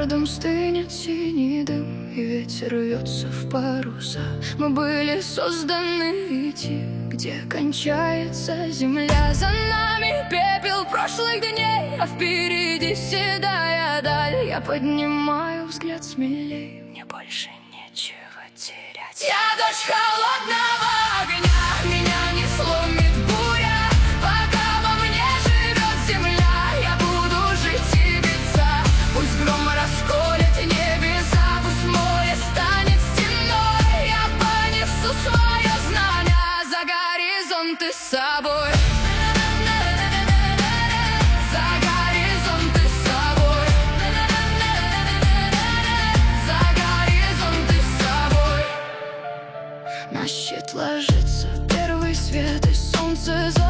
городом стынет синий дым, и ветер рвется в паруса. Мы были созданы идти, где кончается земля. За нами пепел прошлых дней, а впереди седая даль. Я поднимаю взгляд смелей, мне больше нечего терять. Я дочь холодного огня, меня не сломит буря. Пока во мне живет земля, я буду жить и биться. Пусть гром расколет небеса, пусть море станет стеной. Я понесу свое знамя за горизонты с собой. За горизонты с собой. За горизонты с собой. На щит ложится первый свет, и солнце